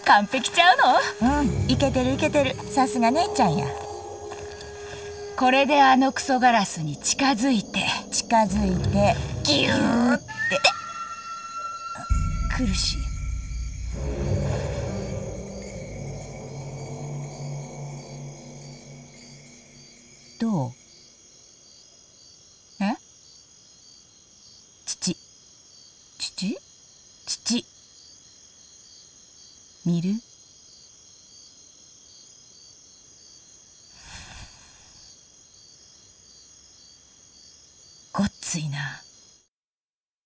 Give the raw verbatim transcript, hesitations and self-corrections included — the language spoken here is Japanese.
完璧ちゃうの？ うん、いけてるいけてる。さすが姉ちゃんや。 これであのクソガラスに近づいて近づいてギューって苦しい。どう？ え？ 父父？ 父見る？